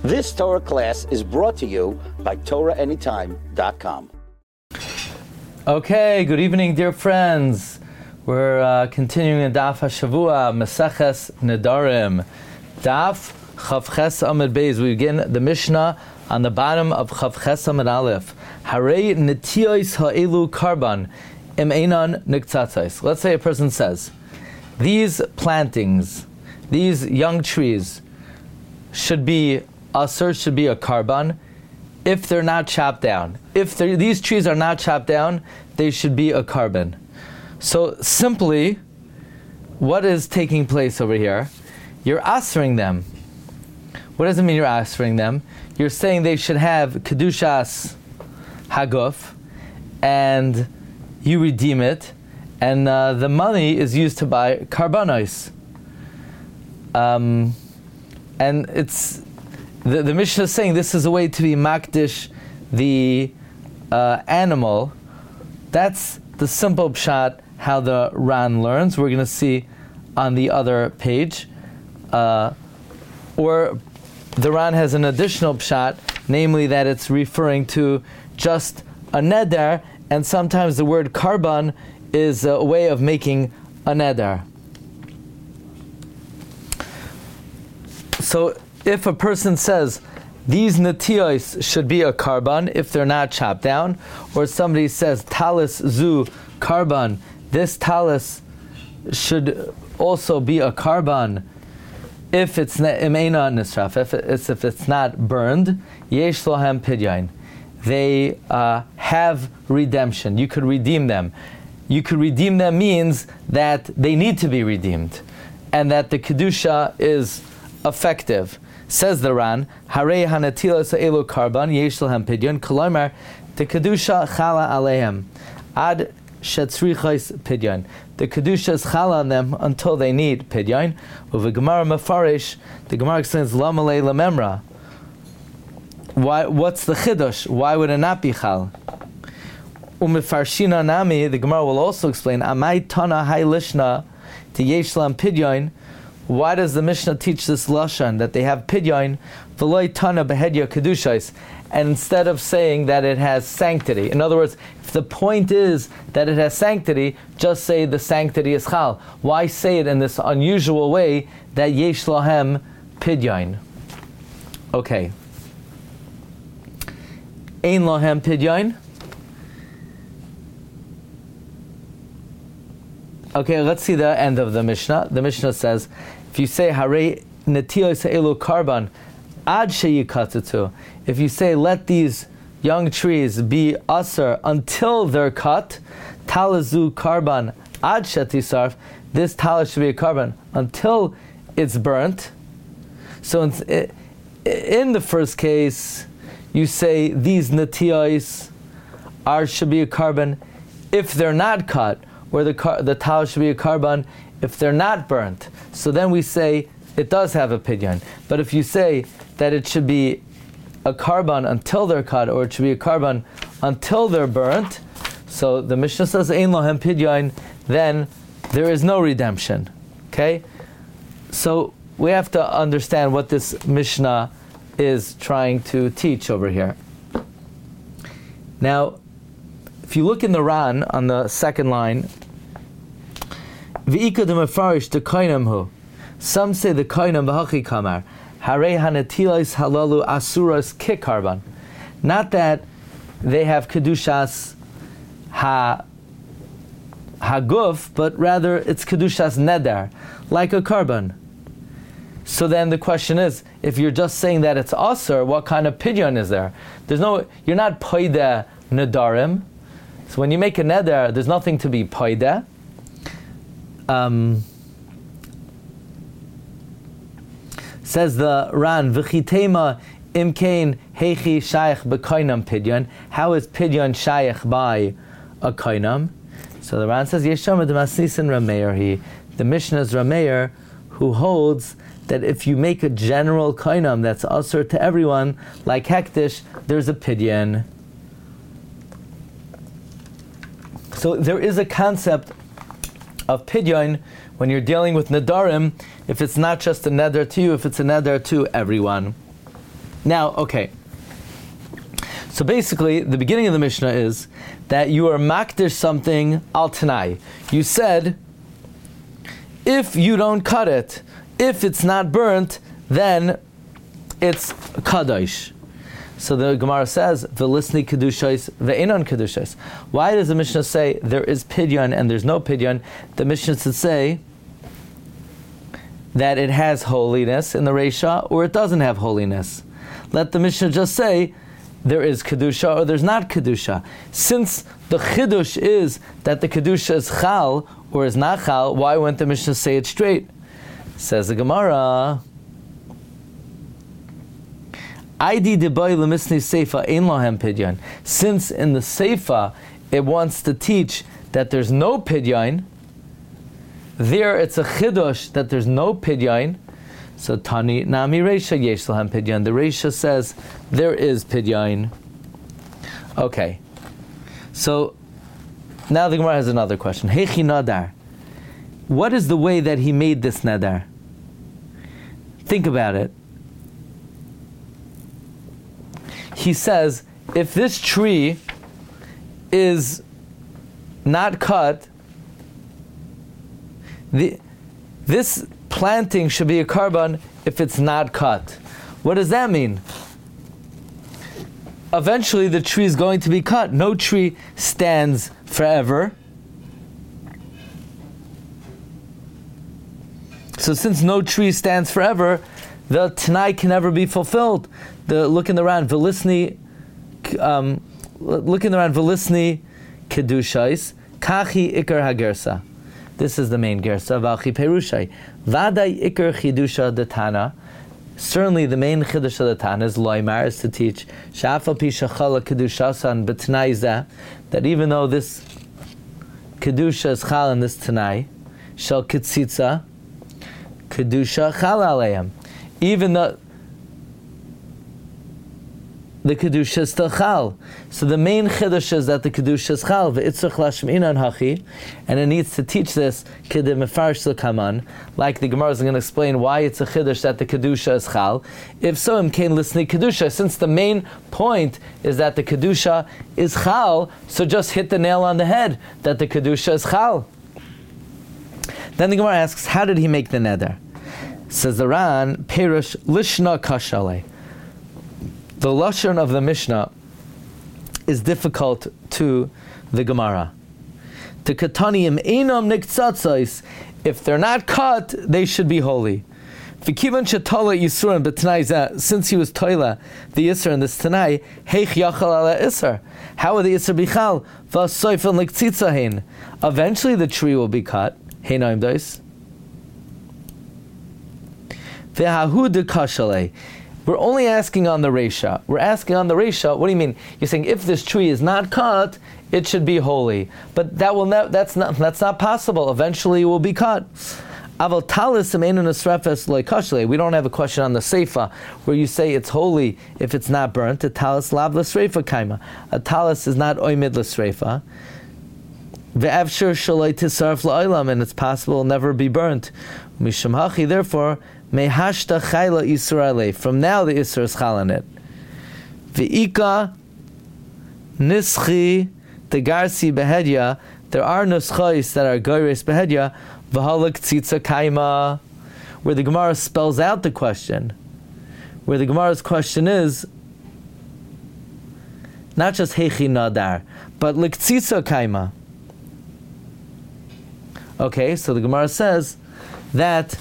This Torah class is brought to you by TorahAnytime.com. Okay, good evening, dear friends. We're continuing in Daf HaShavua, Maseches Nedarim. Daf Chavches Amud Beis. We begin the Mishnah on the bottom of Chavches Amud Aleph. Harei Netiyos Ha'elu Karban Im Einan Niktzatzos. Let's say a person says, these plantings, these young trees, should be a karban if they're not chopped down. If these trees are not chopped down, they should be a karban. So simply, what is taking place over here? You're asering them. What does it mean you're asering them? You're saying they should have kedushas haguf, and you redeem it, and the money is used to buy karbanos. And it's the Mishnah is saying this is a way to be makdish the animal. That's the simple pshat how the Ran learns. We're going to see on the other page. Or the Ran has an additional pshat, namely that it's referring to just a neder, and sometimes the word karban is a way of making a neder. So if a person says these netiyos should be a karban if they're not chopped down, or somebody says talis zu karban, this talis should also be a karban if it's imeina nisraf, if it's not burned, yesh lohem pidyon. They have redemption. You could redeem them. You could redeem them means that they need to be redeemed, and that the kedusha is effective. Says the Ran, Harei hanatilos elu karban yesh lohem pidyon, kolomar the kedusha chala alehem ad shetzrichos pidyon. The kedusha is chala on them until they need pidyon. Uvegemara mefarish, the Gemara explains lamalei lamemra. Why? What's the chiddush? Why would it not be chal? Umefarshina nami, the Gemara will also explain amai tana hay lishna to yesh lam pidyon. Why does the Mishnah teach this lashon that they have pidyon v'loy tana behedya kedushais, and instead of saying that it has sanctity? In other words, if the point is that it has sanctity, just say the sanctity is chal. Why say it in this unusual way that yesh lahem pidyon? Okay. Ein lahem pidyon. Okay, let's see the end of the Mishnah. The Mishnah says, if you say Harei netiyos ha'elu karban ad sheyikatzatzu, if you say let these young trees be aser until they're cut, talazu karban ad shetisarf, this talis should be a karban until it's burnt. So in the first case, you say these netiyos should be a karban if they're not cut, where the talis should be a karban if they're not burnt. So then we say it does have a pidyon. But if you say that it should be a karban until they're cut, or it should be a karban until they're burnt, so the Mishnah says ein lohem pidyon, then there is no redemption. Okay? So we have to understand what this Mishnah is trying to teach over here. Now, if you look in the Ran on the second line, V'ika demefarish the kainam hu. Some say the kainam b'hachi kamar. Harei hanetilos halalu asuras kikarban. Not that they have kedushas haguf, but rather it's kedushas neder, like a karban. So then the question is, if you're just saying that it's asur, what kind of pidyon is there? You're not poide nedarim. So when you make a neder, there's nothing to be poide. Says the Ran, v'chitema imkein heichi shayach b'kainam pidyon. How is pidyon shayach by a kainam? So the Ran says, Yeshama d'masnisin Rameir. The Mishnah is Rameir, who holds that if you make a general kainam that's asur to everyone, like hektish, there's a pidyon. So there is a concept of pidyon when you're dealing with nedarim, if it's not just a neder to you, if it's a neder to everyone. Now, okay. So basically, the beginning of the Mishnah is that you are makdir something al tanai. You said, if you don't cut it, if it's not burnt, then it's kadosh. So the Gemara says, "Velisni kedushos, ve'enon kedushos." Why does the Mishnah say there is pidyon and there's no pidyon? The Mishnah should say that it has holiness in the Reisha, or it doesn't have holiness. Let the Mishnah just say there is kedusha or there's not kedusha. Since the chidush is that the kedusha is chal or is not chal, why wouldn't the Mishnah say it straight? Says the Gemara, Aidi deboy lemisni seifa ein lohem pidyon. Since in the seifa it wants to teach that there's no pidyon, there it's a chidush that there's no pidyon. So Tani Nami Reisha Yesh Lahem Pidyon. The Reisha says there is pidyon. Okay. So now the Gemara has another question. Hechi nadar. What is the way that he made this nadar? Think about it. He says, if this tree is not cut, this planting should be a carbon if it's not cut. What does that mean? Eventually the tree is going to be cut. No tree stands forever. So since no tree stands forever, the Tanai can never be fulfilled. Look in the round, Velisni Kedushais, Kachi Ikar Hagersa. This is the main gersa. Valchi perushai. Vadai ikar chidusha detana. Certainly, the main chidusha of the Tana is loymar, is to teach shafal pi shachala kedushasan betnaiza, that even though this kedusha is chal in this tanai, shel kitzitza kedusha chal aleim. Even though the kedusha is still chal. So the main chiddush is that the kedusha is chal, ve'itzrach lashminan hachi, and it needs to teach this kedim mefarsh l'kaman, like the Gemara is going to explain why it's a chiddush that the kedusha is chal. If so, imkein lisni kedusha, since the main point is that the kedusha is chal, so just hit the nail on the head that the kedusha is chal. Then the Gemara asks, how did he make the neder? Says the Ran, perush lishna kashale. The lashon of the Mishnah is difficult to the Gemara. To kataniim einam niktzatzos, if they're not cut, they should be holy. V'kivan shetala yisurin b'tnai, since he was toila the yisur in this tanai, heich yachal ala isur. How would the yisur be chal? V'asoifan liktzitzahin. Eventually the tree will be cut. Heinaim dois. V'hahu de kashalei. We're only asking on the Reisha. We're asking on the Reisha, what do you mean? You're saying if this tree is not cut, it should be holy. But that's not possible. Eventually it will be cut. We don't have a question on the Seifa where you say it's holy if it's not burnt. A talis lav l'sreifa kaima. A talis is not oimid l'sreifa. Ve'evshir shaloi tisarf la'olam, and it's possible it'll never be burnt. Mishum hachi, therefore, mehashta chayla isur alei. From now the isur is chal on it. Ve'ika nischi tegarsi behedya. There are nuschais that are goyres behedya. V'halak tzitza kaima. Where the Gemara spells out the question. Where the Gemara's question is not just hechi nadar, but l'ktzitza kaima. Okay, so the Gemara says that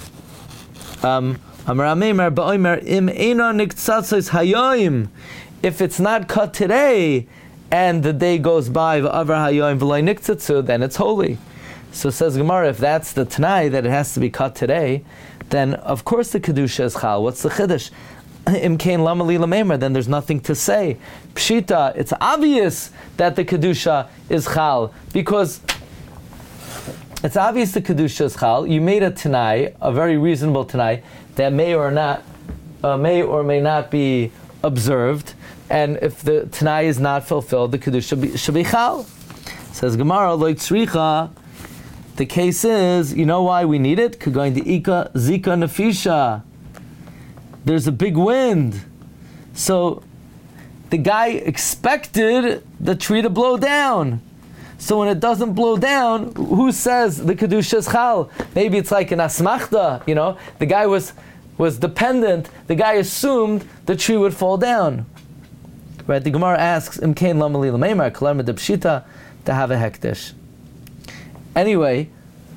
if it's not cut today and the day goes by, then it's holy. So says Gemara, if that's the Tanai that it has to be cut today, then of course the Kedusha is chal. What's the Chiddush? Then there's nothing to say. Pshita, it's obvious that the Kedusha is chal, because it's obvious the Kedusha is chal. You made a Tanai, a very reasonable Tanai, that may or may not be observed, and if the Tanai is not fulfilled, the Kedusha should be chal. Says Gemara, lo tzricha. The case is, you know why we need it? Going to Ika Zika Nefisha. There's a big wind. So the guy expected the tree to blow down. So when it doesn't blow down, who says the Kedusha is Chal? Maybe it's like an asmachta, the guy was dependent, the guy assumed the tree would fall down. Right, the Gemara asks, Im kain lama li l'meimar, kalar medab shita, to have a hektish. Anyway,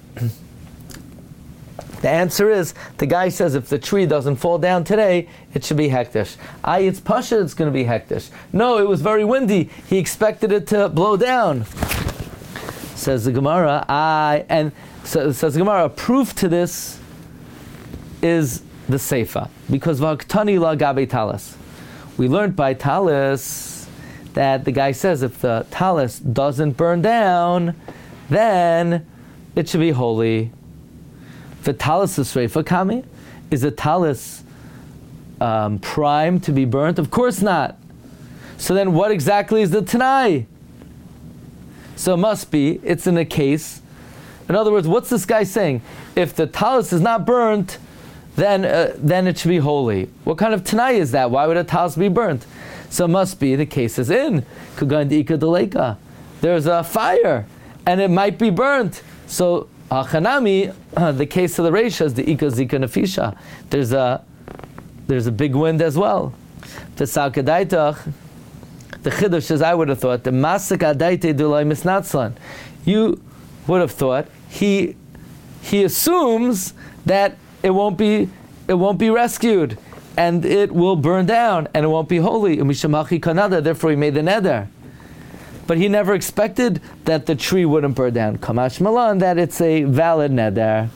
the answer is, the guy says if the tree doesn't fall down today, it should be hektish. It's pasha, it's going to be hektish. No, it was very windy. He expected it to blow down. Says the Gemara, says the Gemara, proof to this is the Seifa. Because v'aktani la gabe talis. We learned by talis that the guy says if the talis doesn't burn down, then it should be holy. The talis is sreifa kami. Is the talis primed to be burnt? Of course not. So then what exactly is the Tanai? So it must be, it's in a case. In other words, what's this guy saying? If the talis is not burnt, then it should be holy. What kind of Tanai is that? Why would a talis be burnt? So it must be the case is in. There's a fire, and it might be burnt. So Achanami, the case of the Reisha is the Ika Zika Nefisha. There's a big wind as well. The Salkadaitach, the Chiddush, as I would have thought, the Masik Adaite Dulai Misnatzlan. You would have thought he assumes that it won't be rescued, and it will burn down, and it won't be holy. Umishamachi Kanada, therefore he made the neder. But he never expected that the tree wouldn't burn down. Kamash Malan, that it's a valid neder.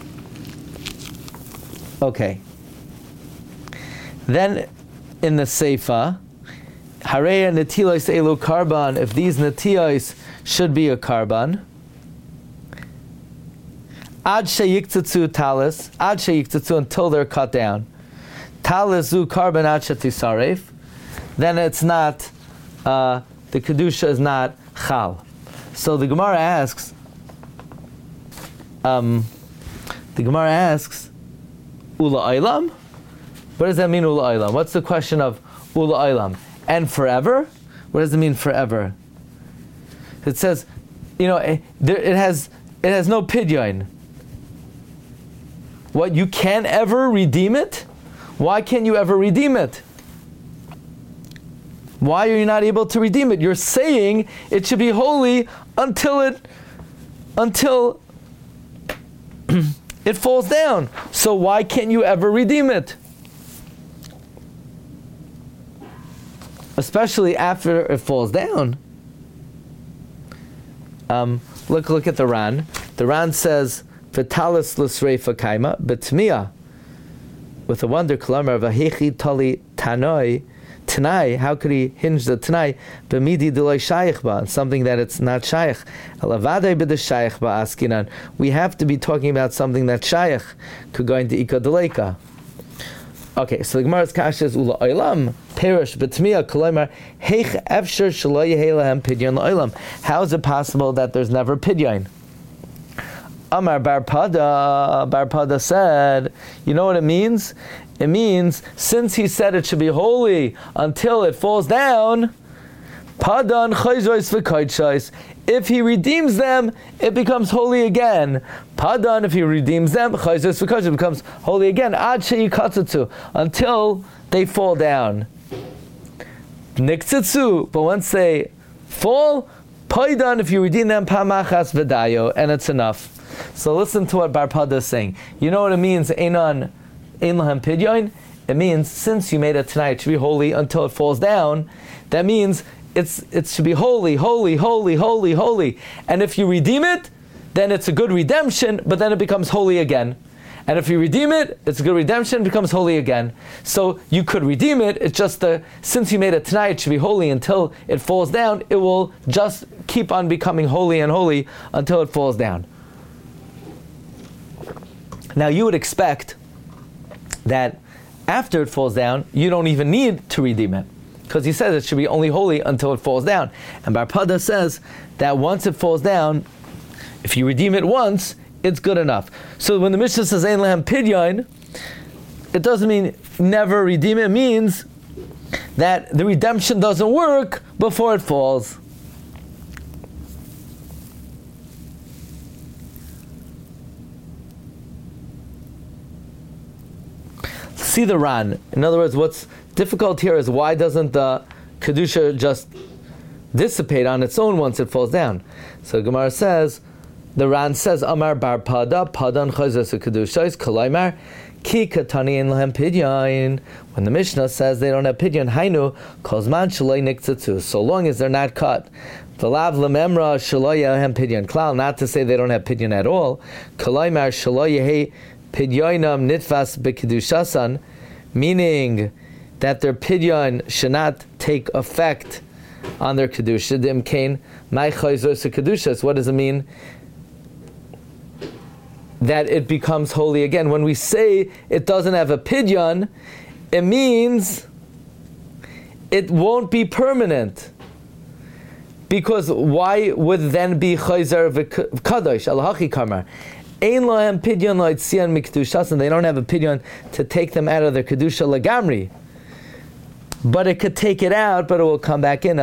Okay. Then in the Seifa, Hareya Netilos Elu Karban, if these Netios should be a Karban, Ad Sheyiktatsu Talis, Ad Sheyiktatsu until they're cut down. Talis Zu Karban Ad Shetisaref, then it's not, the Kedusha is not Chal. So the Gemara asks, Ula Aylam? What does that mean, Ula Aylam? What's the question of Ula Aylam? And forever? What does it mean forever? It says, it has no pidyon. What, you can't ever redeem it? Why can't you ever redeem it? Why are you not able to redeem it? You're saying it should be holy until it falls down. So why can't you ever redeem it? Especially after it falls down. Look at the Ran. The Ran says, "V'talis l'sreifa kaima b'tmiya," with a wonder kalamar of a hechi tali tanoi. Tanai, how could he hinge the Tanai? B'midi d'loi shayich ba, something that it's not shayich. Alavadei b'de shayich ba askinan. We have to be talking about something that's shayich. Could go into ika d'leika. Okay, so the Gemara's kasha is ula olam perish b'tmiya kalamar heich efsher shelo yehei lahem pidyon la'olam. How is it possible that there's never pidyon? Amar Bar Pada said, you know what it means? It means, since he said it should be holy until it falls down, Padan chayzois v'kaitshais. If he redeems them, it becomes holy again. Padan, if he redeems them, chayzois v'kaitshais, it becomes holy again. Ad she'yikatzatzu, until they fall down. Niktzatzu, but once they fall, Paidan, if you redeem them, pamachas v'dayo, and it's enough. So listen to what Bar Pada is saying. You know what it means, ein lahem pidyon? It means, since you made it tonight, it should be holy until it falls down. That means it should be holy, holy, holy, holy, holy. And if you redeem it, then it's a good redemption, but then it becomes holy again. And if you redeem it, it's a good redemption, it becomes holy again. So you could redeem it, it's just since you made it tonight, it should be holy until it falls down, it will just keep on becoming holy and holy until it falls down. Now you would expect that after it falls down, you don't even need to redeem it, because he says it should be only holy until it falls down. And Bar Pada says that once it falls down, if you redeem it once, it's good enough. So when the Mishnah says ein lahem pidyon, it doesn't mean never redeem it. It means that the redemption doesn't work before it falls. See the Ran. In other words, what's difficult here is why doesn't the Kedusha just dissipate on its own once it falls down? So Gemara says, the Ran says, Amar bar pada, padan chayzos Kedushais, kalaymar, ki katani in lahem pidyon. When the Mishnah says they don't have pidyon, hainu, kozman shaloi niktzatzu, so long as they're not cut. V'lav lememra shaloi yahem pidyon klal, not to say they don't have pidyon at all. Kalaymar shaloi yehei pidyoinam nitvas bekedushasan, meaning that their pidyon should not take effect on their kedusha. Dimkain my chayzos kedushas. What does it mean? That it becomes holy again. When we say it doesn't have a pidyon, it means it won't be permanent. Because why would then be chayzer v'kadosh al-hachi kamar? Ein lahem pidyon lo'itzian mikdushas, and they don't have a pidyon to take them out of their kedusha lagamri. But it could take it out, but it will come back in.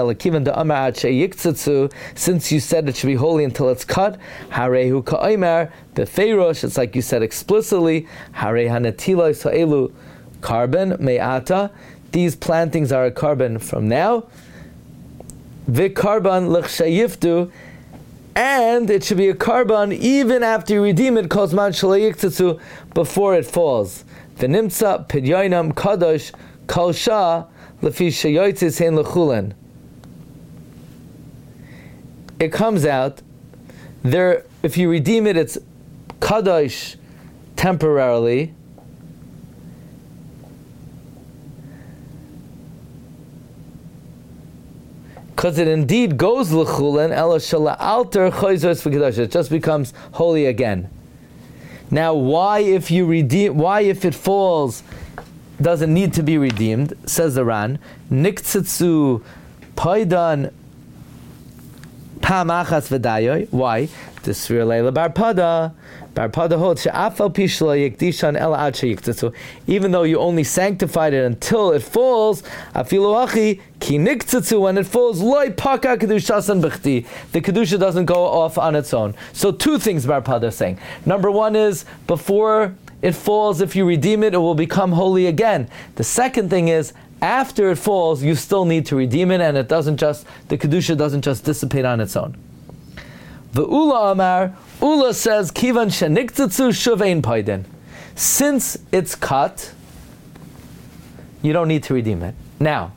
Since you said it should be holy until it's cut, harehu ka'omer befeirosh. It's like you said explicitly. Harei hanatilos ha'elu carbon me'ata. These plantings are a carbon from now. V'karban l'chshayiftu. And it should be a carbon even after you redeem it, kozman shalayiktzu, before it falls. V'nimtza pidyoinam kadosh kol shah lefi shayotzis hein lechulen. It comes out there. If you redeem it, it's kadosh temporarily. Because it indeed goes l'chulen, ela shala alter chayzos v'kedosh. It just becomes holy again. Now, why if it falls, doesn't need to be redeemed? Says the Ran, niktzitzu paidan pamachas v'dayoy. Why? Disfir leila barpada. Barpada holds she'afal pishla yikdishan ela ad sheyiktitzu. Even though you only sanctified it until it falls, afilu achi ki niktzitzu, when it falls, loy paka kedushasan b'chti. The kedusha doesn't go off on its own. So two things Barpada is saying. Number one is, before it falls, if you redeem it, it will become holy again. The second thing is, after it falls, you still need to redeem it, and the kedusha doesn't just dissipate on its own. The Ula Amar, Ula says, Kivan sheniktzitzu shuvein paidin. Since it's cut, you don't need to redeem it. Now,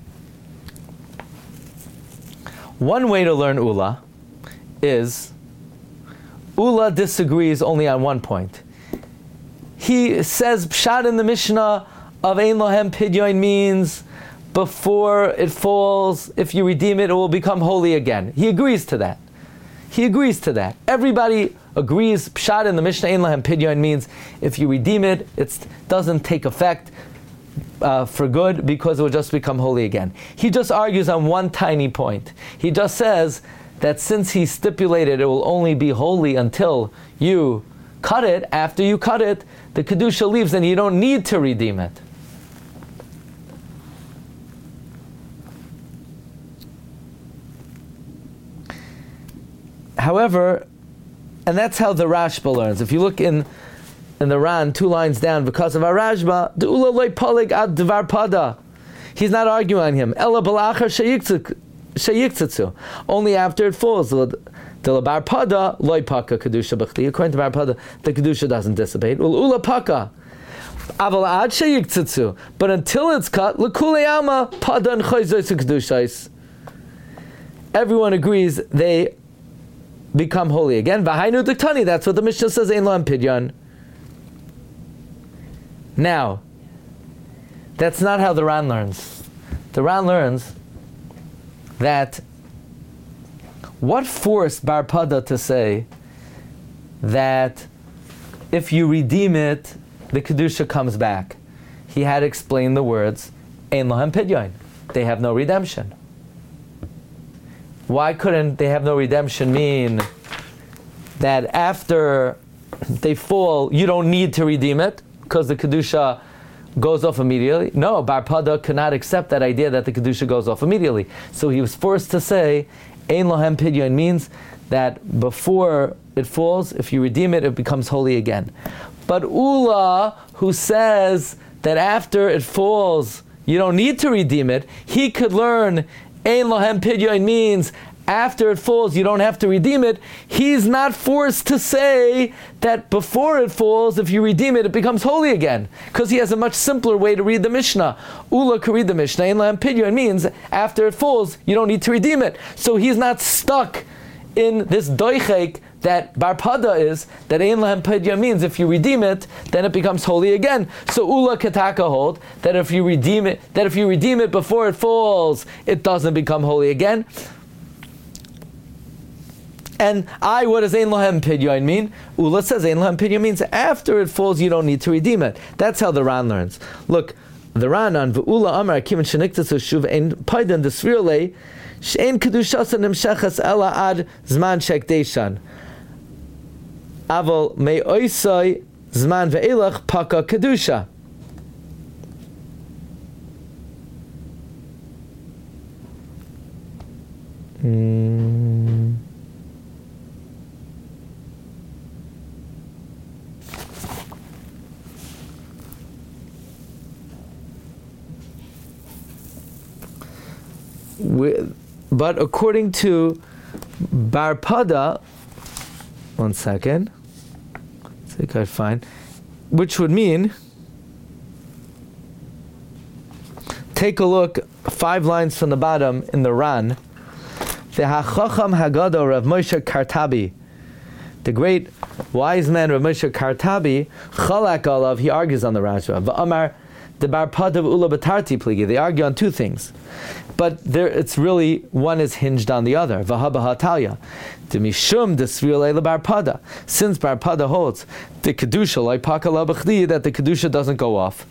one way to learn Ula is, Ula disagrees only on one point. He says, Pshat in the Mishnah of Ein Lohem Pidyon means before it falls, if you redeem it, it will become holy again. He agrees to that. Everybody agrees. Pshat in the Mishnah Ein Lahem Pidyon means if you redeem it, it doesn't take effect for good, because it will just become holy again. He just argues on one tiny point. He just says that since he stipulated it will only be holy until you cut it, after you cut it, the kedusha leaves and you don't need to redeem it. However, and that's how the Rashba learns. If you look in the Ran, 2 lines down, because of our Rashba, the Ula loy polig ad dvar pada. He's not arguing on him. Ella balachar sheyiktitzu. Only after it falls. The bar pada loy paka kedusha b'chti. According to bar pada, the kedusha doesn't dissipate. Ula paka. Aval ad sheyiktitzu. But until it's cut, l'kulei alma pada and chayzos kedushais. Everyone agrees they become holy again. V'hainu diktani. That's what the Mishnah says. Ein lohem pidyon. Now, that's not how the Ran learns. The Ran learns that what forced Bar Pada to say that if you redeem it, the kedusha comes back. He had explained the words Ein Lohem Pidyon. They have no redemption. Why couldn't they have no redemption mean that after they fall, you don't need to redeem it, because the kedusha goes off immediately. No, Bar Pada could not accept that idea that the Kedusha goes off immediately. So he was forced to say, Ein Lohem Pidyon means that before it falls, if you redeem it, it becomes holy again. But Ula, who says that after it falls, you don't need to redeem it, he could learn Ein Lohem Pidyon means after it falls, you don't have to redeem it. He's not forced to say that before it falls, if you redeem it, it becomes holy again. Because he has a much simpler way to read the Mishnah. Ula could read the Mishnah. Ein Lohem Pidyon means after it falls, you don't need to redeem it. So he's not stuck in this doichek that Bar Pada is, that Ein Lohem Pidyon means if you redeem it, then it becomes holy again. So Ula Ketaka hold that if you redeem it before it falls, it doesn't become holy again. And what does Ein Lohem Pidyon mean? Ula says Ein Lohem Pidyon means after it falls, you don't need to redeem it. That's how the Ran learns. Look, the Ran on V'ula Amar Kivan Sheniktas Shuv Ein Paidan Desvirle She'ein Kedushasan Nimshachas Ela Ad Zman Shekdeshan Aval Mei Oisai Zman Ve'elach Paka Kedusha. But according to Bar Pada, one second, I think I find, which would mean, take a look, 5 lines from the bottom in the Ran, the Hachacham Haggadah Rav Moshe Kartabi, the great wise man Rav Moshe Kartabi, Chalak Olav, he argues on the Rashba. V'amar the Bar Pada Ula Batarti Pligi. They argue on 2 things, but it's really one is hinged on the other. V'haba Hatalia, the Mishum Desvirle Bar Pada. Since Bar Pada holds the Kedusha like Pakala B'chdi, that the Kedusha doesn't go off,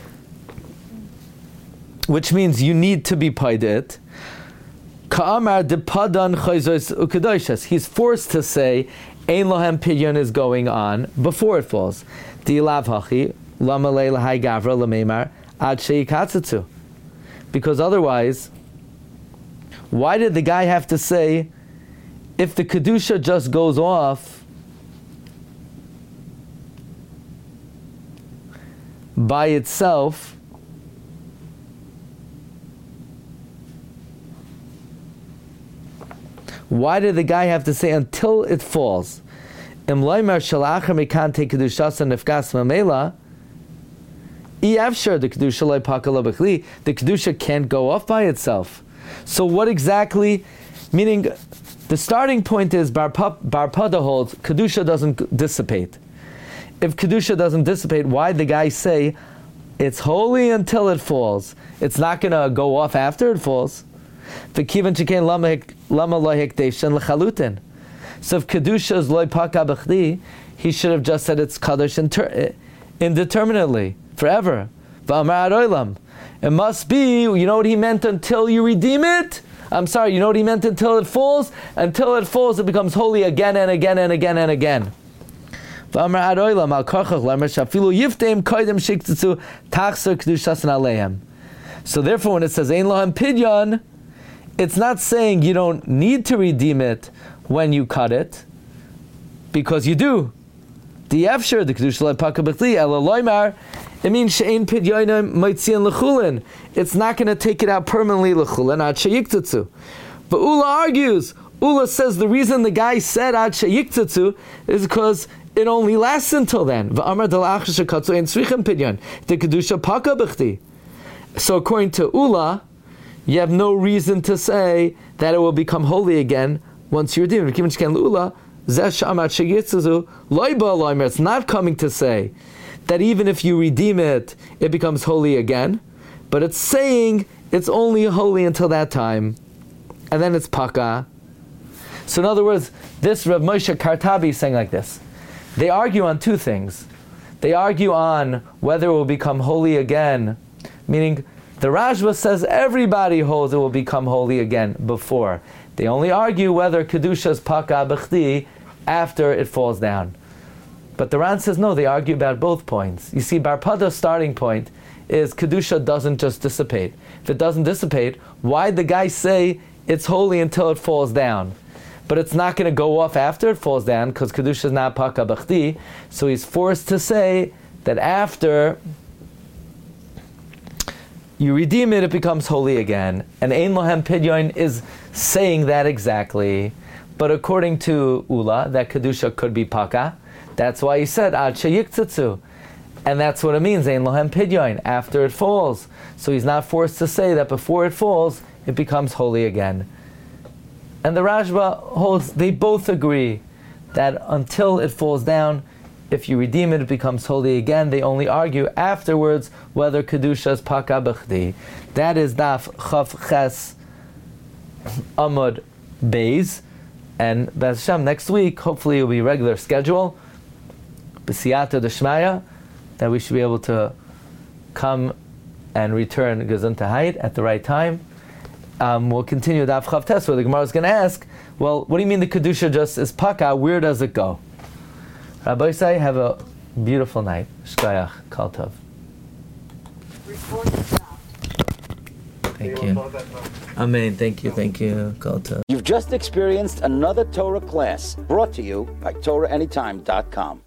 which means you need to be paid it. Ka'amar de Padan Chayzos Ukedoshas. He's forced to say Ein Lohem Pidyon is going on before it falls. Di'lav Hachi. Because otherwise, why did the guy have to say, if the Kedusha just goes off by itself, why did the guy have to say until it falls? The Kedusha can't go off by itself. So what exactly, meaning the starting point is Bar Pada holds Kedusha doesn't dissipate. If Kedusha doesn't dissipate, why'd the guy say it's holy until it falls? It's not going to go off after it falls. So if Kedusha is loy paka b'chdi, he should have just said it's kadosh indeterminately, forever. It must be, you know what he meant until you redeem it? I'm sorry, you know what he meant until it falls? Until it falls, it becomes holy again and again and again and again. So therefore, when it says Ein Lohem Pidyon, it's not saying you don't need to redeem it when you cut it, because you do. The Efsher, the Kedusha Paka B'chli, Ela Loymar, it means She'ein Pidyonim Moitzian L'chulin. It's not going to take it out permanently L'chulin, Ad She'yiktatzu. But Ula argues, Ula says the reason the guy said Ad She'yiktatzu is because it only lasts until then. V'amar Dalach Shekatzu Ein Tzrichem Pidyon, the Kedusha Paka B'chli. So according to Ula, you have no reason to say that it will become holy again once you redeem it. It's not coming to say that even if you redeem it, it becomes holy again, but it's saying it's only holy until that time, and then it's paka. So in other words, this Rav Moshe Kartabi is saying like this. They argue on 2 things. They argue on whether it will become holy again, meaning the Rashba says everybody holds it will become holy again before. They only argue whether Kedusha is Paka B'chdi after it falls down. But the Ran says no, they argue about both points. You see, Bar Pada's starting point is Kedusha doesn't just dissipate. If it doesn't dissipate, why'd the guy say it's holy until it falls down? But it's not going to go off after it falls down because Kedusha is not Paka B'chdi. So he's forced to say that after you redeem it, it becomes holy again. And Ein Lohem Pidyon is saying that exactly. But according to Ula, that Kedusha could be Paka. That's why he said Ad Sheyiktzetzu. And that's what it means, Ein Lohem Pidyon, after it falls. So he's not forced to say that before it falls, it becomes holy again. And the Rashba holds, they both agree that until it falls down, if you redeem it, it becomes holy again. They only argue afterwards whether Kedusha is Paka B'chdi. That is Daf Chav Ches Amud Beis. And Be'ez Hashem, next week, hopefully it will be regular schedule. B'siyata D'Shmaya, that we should be able to come and return Gesundheit at the right time. We'll continue Daf Chav Tes, where the Gemara is going to ask, well, what do you mean the Kedusha just is Paka? Where does it go? Rabbi Isai, have a beautiful night. Shkayach, Kol Tov. Thank you. Amen. Thank you. Kol Tov. You've just experienced another Torah class brought to you by TorahAnytime.com.